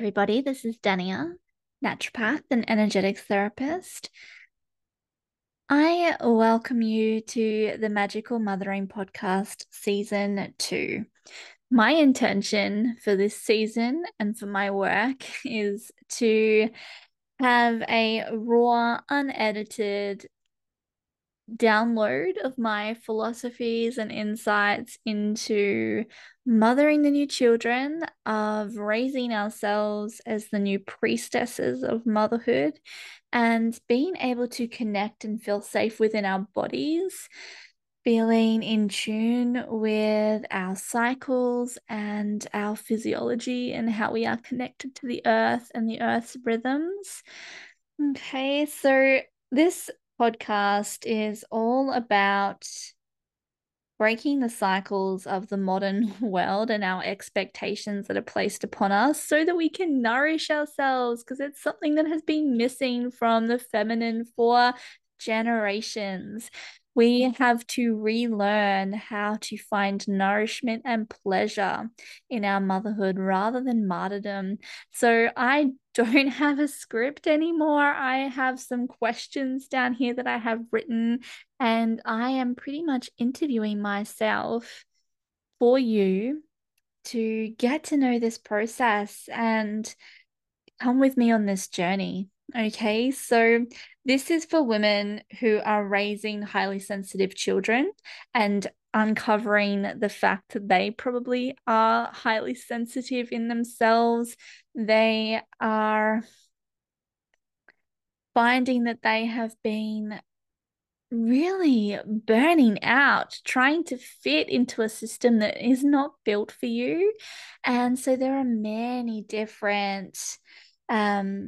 everybody. This is Dania, naturopath and energetic therapist. I welcome you to the Magical Mothering Podcast Season 2. My intention for this season and for my work is to have a raw, unedited download of my philosophies and insights into mothering the new children, of raising ourselves as the new priestesses of motherhood, and being able to connect and feel safe within our bodies, feeling in tune with our cycles and our physiology and how we are connected to the earth and the earth's rhythms. Okay, so this podcast is all about breaking the cycles of the modern world and our expectations that are placed upon us so that we can nourish ourselves, because it's something that has been missing from the feminine for generations. We have to relearn how to find nourishment and pleasure in our motherhood rather than martyrdom. So I don't have a script anymore. I have some questions down here that I have written, and I am pretty much interviewing myself for you to get to know this process and come with me on this journey. Okay, so this is for women who are raising highly sensitive children and uncovering the fact that they probably are highly sensitive in themselves. They are finding that they have been really burning out, trying to fit into a system that is not built for you. And so there are many different um,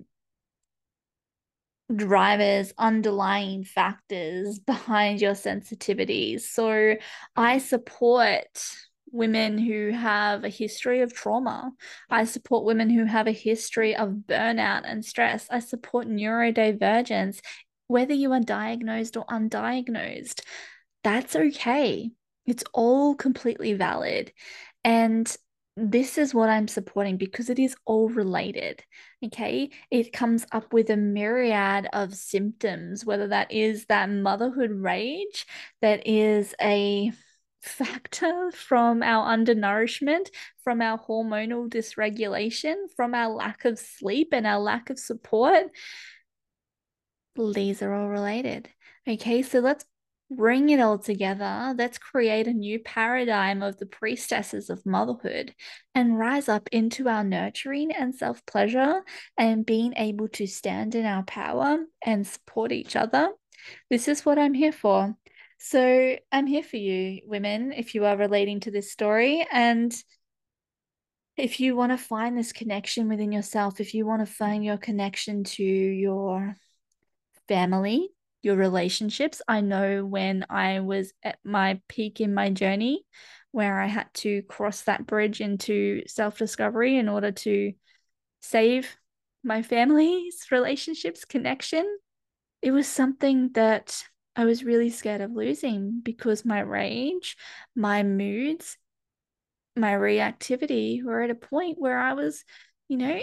drivers, underlying factors behind your sensitivities. So I support women who have a history of trauma. I support women who have a history of burnout and stress. I support neurodivergence, whether you are diagnosed or undiagnosed. That's okay. It's all completely valid. And this is what I'm supporting because it is all related. Okay. It comes up with a myriad of symptoms, whether that is that motherhood rage that is a factor from our undernourishment, from our hormonal dysregulation, from our lack of sleep and our lack of support. These are all related. Okay, so let's bring it all together. Let's create a new paradigm of the priestesses of motherhood and rise up into our nurturing and self-pleasure and being able to stand in our power and support each other. This is what I'm here for. So I'm here for you, women, if you are relating to this story. And if you want to find this connection within yourself, if you want to find your connection to your family, your relationships. I know when I was at my peak in my journey, where I had to cross that bridge into self-discovery in order to save my family's relationships, connection. It was something that I was really scared of losing because my rage, my moods, my reactivity were at a point where I was, you know,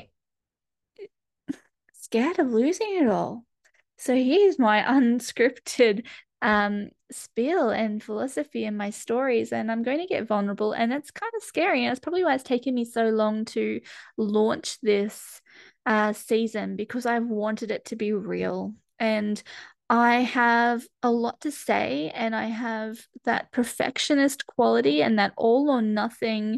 scared of losing it all. So here's my unscripted spiel and philosophy and my stories, and I'm going to get vulnerable, and it's kind of scary, and it's probably why it's taken me so long to launch this season, because I've wanted it to be real. And I have a lot to say, and I have that perfectionist quality and that all or nothing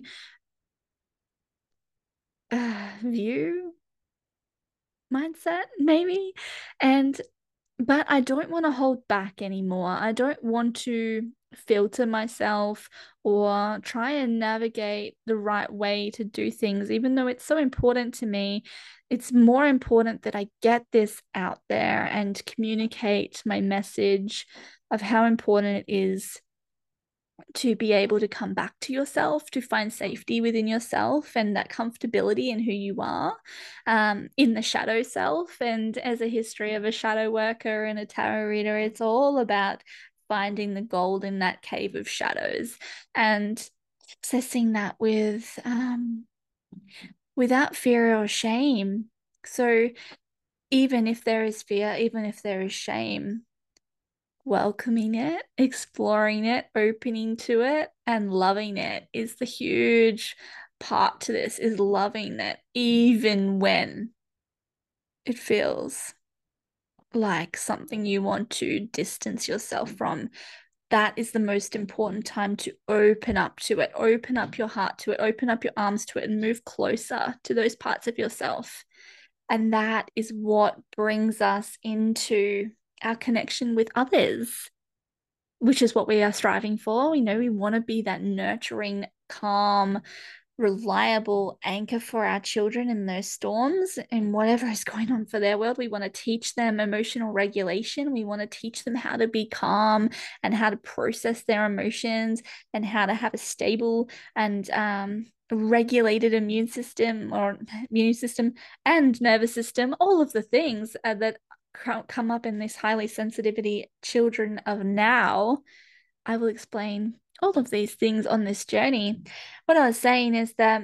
view mindset, maybe. And but I don't want to hold back anymore. I don't want to filter myself or try and navigate the right way to do things, even though it's so important to me. It's more important that I get this out there and communicate my message of how important it is to be able to come back to yourself, to find safety within yourself and that comfortability in who you are, in the shadow self. And as a history of a shadow worker and a tarot reader, it's all about finding the gold in that cave of shadows and accessing that with without fear or shame. So even if there is fear, even if there is shame, welcoming it, exploring it, opening to it, and loving it is the huge part to this, is loving it, even when it feels like something you want to distance yourself from. That is the most important time to open up to it, open up your heart to it, open up your arms to it, and move closer to those parts of yourself. And that is what brings us into our connection with others, which is what we are striving for. We want to be that nurturing, calm, reliable anchor for our children in those storms and whatever is going on for their world. We want to teach them emotional regulation. We want to teach them how to be calm and how to process their emotions and how to have a stable and regulated immune system and nervous system, all of the things that come up in this highly sensitivity children of now. I will explain all of these things on this journey. What I was saying is that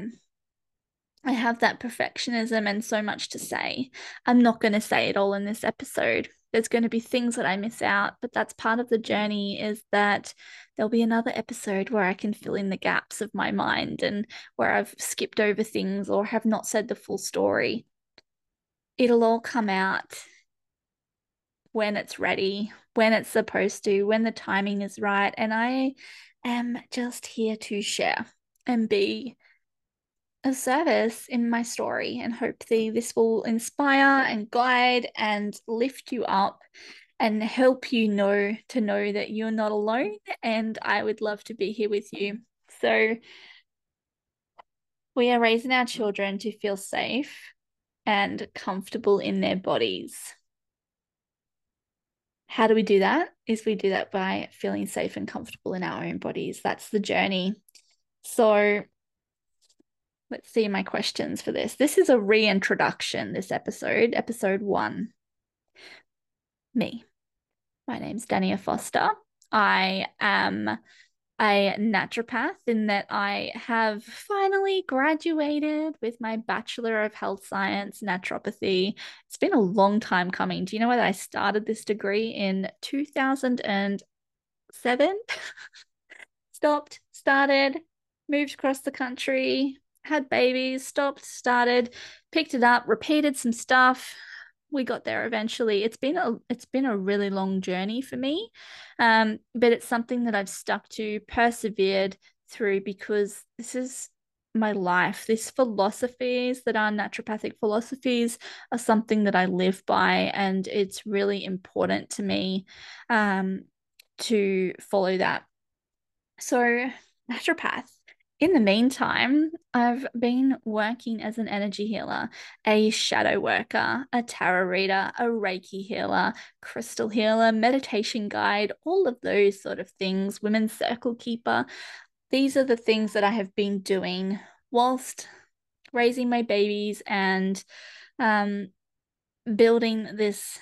I have that perfectionism and so much to say. I'm not going to say it all in this episode. There's going to be things that I miss out, but that's part of the journey, is that there'll be another episode where I can fill in the gaps of my mind and where I've skipped over things or have not said the full story. It'll all come out when it's ready, when it's supposed to, when the timing is right. And I am just here to share and be of service in my story, and hopefully this will inspire and guide and lift you up and help you know that you're not alone, and I would love to be here with you. So we are raising our children to feel safe and comfortable in their bodies. How do we do that? Is we do that by feeling safe and comfortable in our own bodies. That's the journey. So let's see my questions for this. This is a reintroduction, this episode 1. Me. My name's Dania Foster. I am a naturopath in that I have finally graduated with my Bachelor of Health Science Naturopathy. It's been a long time coming. Do you know that I started this degree in 2007? Stopped, started, moved across the country, had babies, stopped, started, picked it up, repeated some stuff. We got there eventually. It's been a really long journey for me, but it's something that I've stuck to, persevered through, because this is my life. These philosophies that are naturopathic philosophies are something that I live by, and it's really important to me to follow that. So, naturopath. In the meantime, I've been working as an energy healer, a shadow worker, a tarot reader, a Reiki healer, crystal healer, meditation guide, all of those sort of things, women's circle keeper. These are the things that I have been doing whilst raising my babies and building this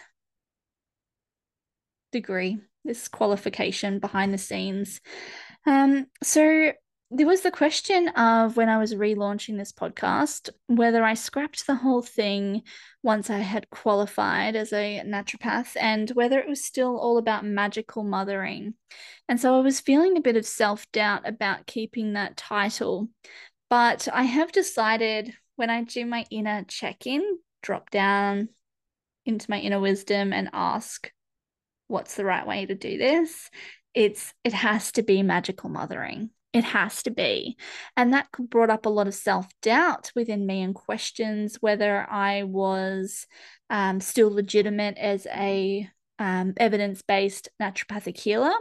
degree, this qualification behind the scenes. So there was the question of, when I was relaunching this podcast, whether I scrapped the whole thing once I had qualified as a naturopath, and whether it was still all about magical mothering. And so I was feeling a bit of self-doubt about keeping that title. But I have decided, when I do my inner check-in, drop down into my inner wisdom and ask, what's the right way to do this? It has to be magical mothering. It has to be. And that brought up a lot of self-doubt within me, and questions whether I was still legitimate as a evidence-based naturopathic healer.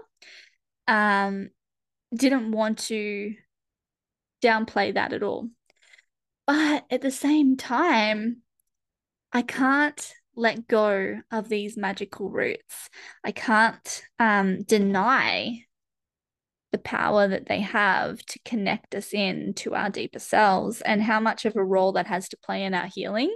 Didn't want to downplay that at all. But at the same time, I can't let go of these magical roots. I can't deny the power that they have to connect us in to our deeper selves, and how much of a role that has to play in our healing.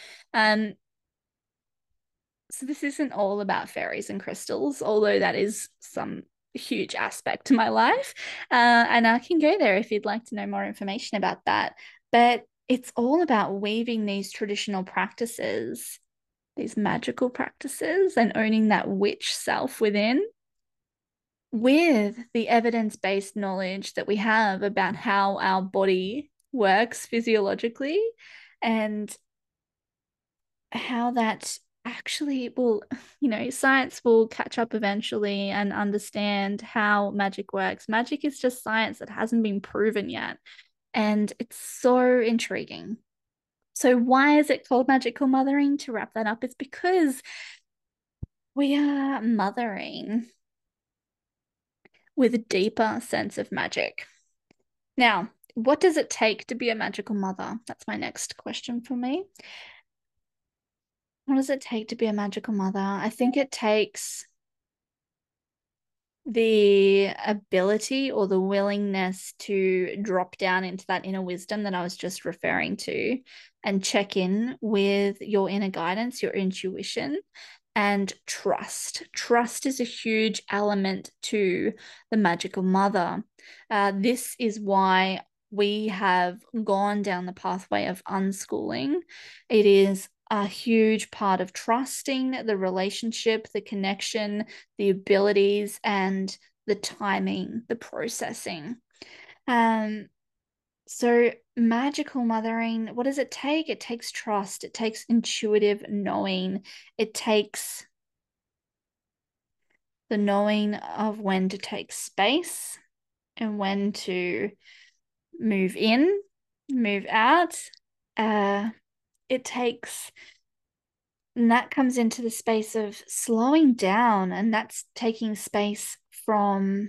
So this isn't all about fairies and crystals, although that is some huge aspect to my life. And I can go there if you'd like to know more information about that. But it's all about weaving these traditional practices, these magical practices, and owning that witch self within with the evidence-based knowledge that we have about how our body works physiologically and how that actually will, science will catch up eventually and understand how magic works. Magic is just science that hasn't been proven yet. And it's so intriguing. So, why is it called magical mothering? To wrap that up, it's because we are mothering with a deeper sense of magic. Now, what does it take to be a magical mother? That's my next question for me. What does it take to be a magical mother? I think it takes the ability or the willingness to drop down into that inner wisdom that I was just referring to and check in with your inner guidance, your intuition, and trust. Trust is a huge element to the magical mother. This is why we have gone down the pathway of unschooling. It is a huge part of trusting the relationship, the connection, the abilities, and the timing, the processing. Um, so magical mothering, what does it take? It takes trust, it takes intuitive knowing, it takes the knowing of when to take space and when to move in, move out. It takes, and that comes into the space of slowing down, and that's taking space from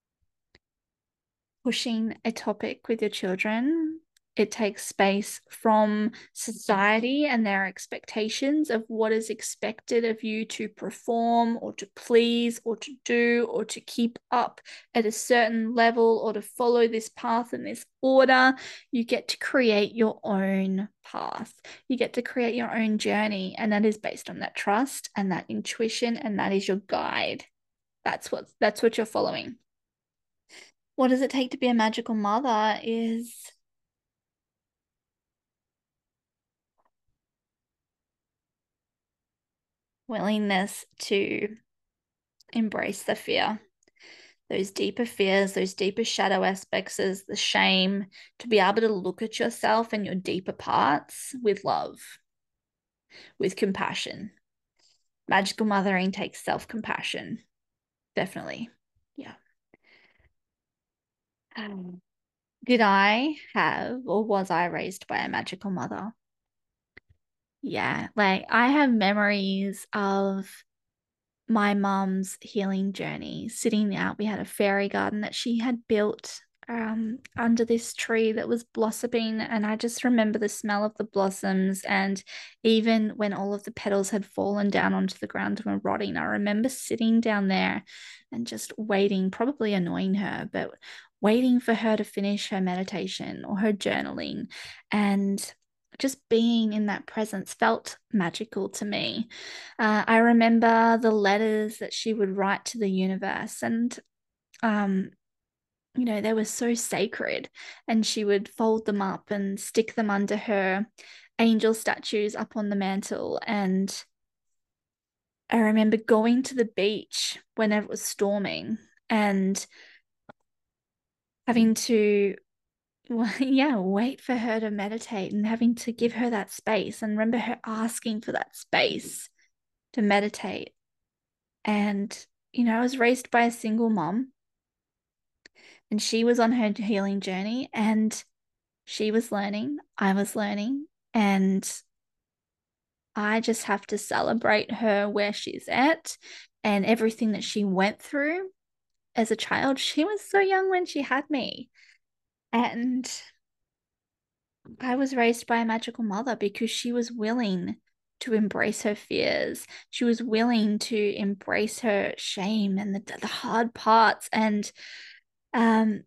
pushing a topic with your children. It takes space from society and their expectations of what is expected of you to perform or to please or to do or to keep up at a certain level or to follow this path and this order. You get to create your own path. You get to create your own journey. And that is based on that trust and that intuition, and that is your guide. That's what you're following. What does it take to be a magical mother is willingness to embrace the fear, those deeper fears, those deeper shadow aspects, as the shame, to be able to look at yourself and your deeper parts with love, with compassion. Magical mothering takes self-compassion, definitely. Yeah. Did I have, or was I raised by a magical mother? Yeah, like I have memories of my mum's healing journey, sitting out. We had a fairy garden that she had built under this tree that was blossoming. And I just remember the smell of the blossoms. And even when all of the petals had fallen down onto the ground and were rotting, I remember sitting down there and just waiting, probably annoying her, but waiting for her to finish her meditation or her journaling. And just being in that presence felt magical to me. I remember the letters that she would write to the universe, and um, they were so sacred. And she would fold them up and stick them under her angel statues up on the mantle. And I remember going to the beach whenever it was storming and having to, well, yeah, wait for her to meditate and having to give her that space. And remember her asking for that space to meditate. And, I was raised by a single mom, and she was on her healing journey, and she was learning, I was learning, and I just have to celebrate her where she's at and everything that she went through as a child. She was so young when she had me. And I was raised by a magical mother because she was willing to embrace her fears. She was willing to embrace her shame and the hard parts, and um,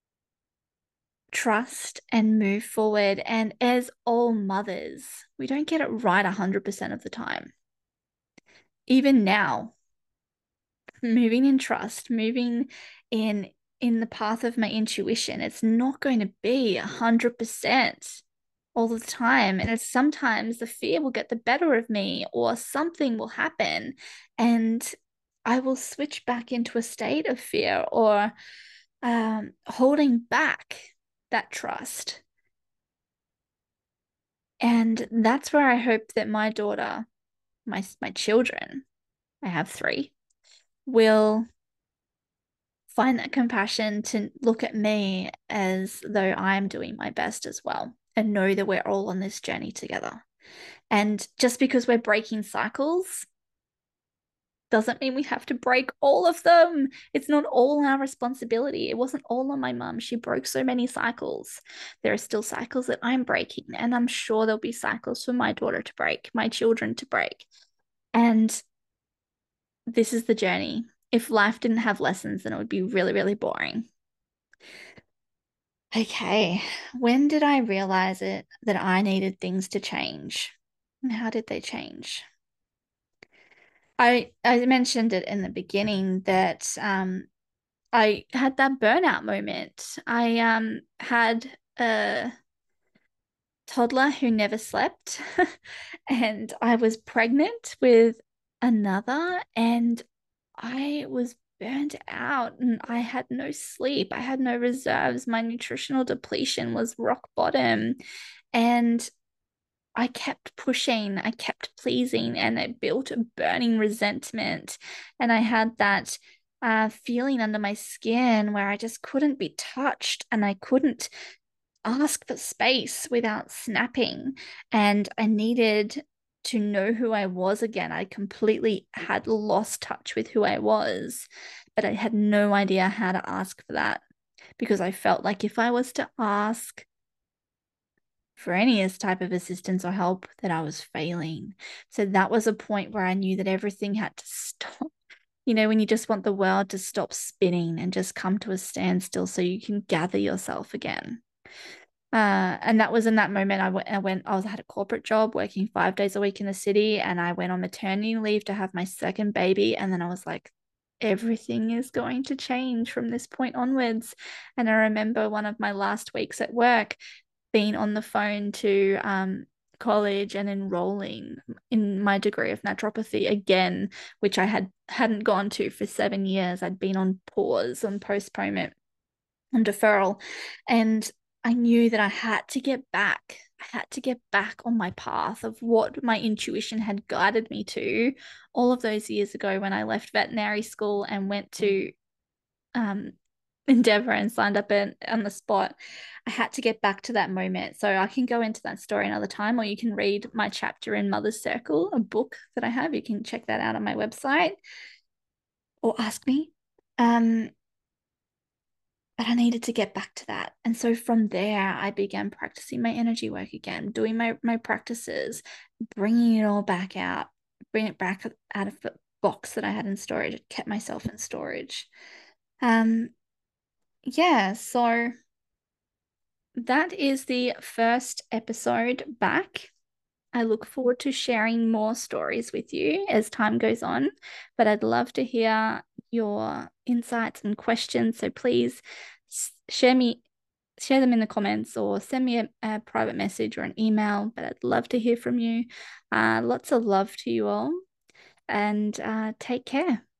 trust and move forward. And as all mothers, we don't get it right 100% of the time. Even now, moving in trust, moving in the path of my intuition, it's not going to be 100%. all the time. And it's sometimes the fear will get the better of me or something will happen and I will switch back into a state of fear or holding back that trust. And that's where I hope that my daughter, my children, I have three, will find that compassion to look at me as though I'm doing my best as well and know that we're all on this journey together. And just because we're breaking cycles doesn't mean we have to break all of them. It's not all our responsibility. It wasn't all on my mum. She broke so many cycles. There are still cycles that I'm breaking, and I'm sure there'll be cycles for my daughter to break, my children to break. And this is the journey. If life didn't have lessons, then it would be really, really boring. Okay, when did I realize it that I needed things to change? And how did they change? I mentioned it in the beginning that I had that burnout moment. I had a toddler who never slept, and I was pregnant with another, and I was burnt out and I had no sleep. I had no reserves. My nutritional depletion was rock bottom. And I kept pushing, I kept pleasing, and it built a burning resentment. And I had that feeling under my skin where I just couldn't be touched and I couldn't ask for space without snapping. And I needed to know who I was again. I completely had lost touch with who I was, but I had no idea how to ask for that because I felt like if I was to ask for any type of assistance or help, that I was failing. So that was a point where I knew that everything had to stop. You know, when you just want the world to stop spinning and just come to a standstill so you can gather yourself again. And that was in that moment I had a corporate job working 5 days a week in the city, and I went on maternity leave to have my second baby. And then I was like, everything is going to change from this point onwards. And I remember one of my last weeks at work being on the phone to college and enrolling in my degree of naturopathy again, which I hadn't gone to for 7 years. I'd been on pause, on postponement, on deferral, and I knew that I had to get back. I had to get back on my path of what my intuition had guided me to all of those years ago when I left veterinary school and went to um, Endeavour and signed up on the spot. I had to get back to that moment. So I can go into that story another time, or you can read my chapter in Mother's Circle, a book that I have. You can check that out on my website or ask me. But I needed to get back to that. And so from there, I began practicing my energy work again, doing my practices, bringing it all back out, bring it back out of the box that I had in storage. It kept myself in storage. Um, yeah, so that is the first episode back. I look forward to sharing more stories with you as time goes on, but I'd love to hear your insights and questions. So please share them in the comments or send me a private message or an email. But I'd love to hear from you. Lots of love to you all, and take care.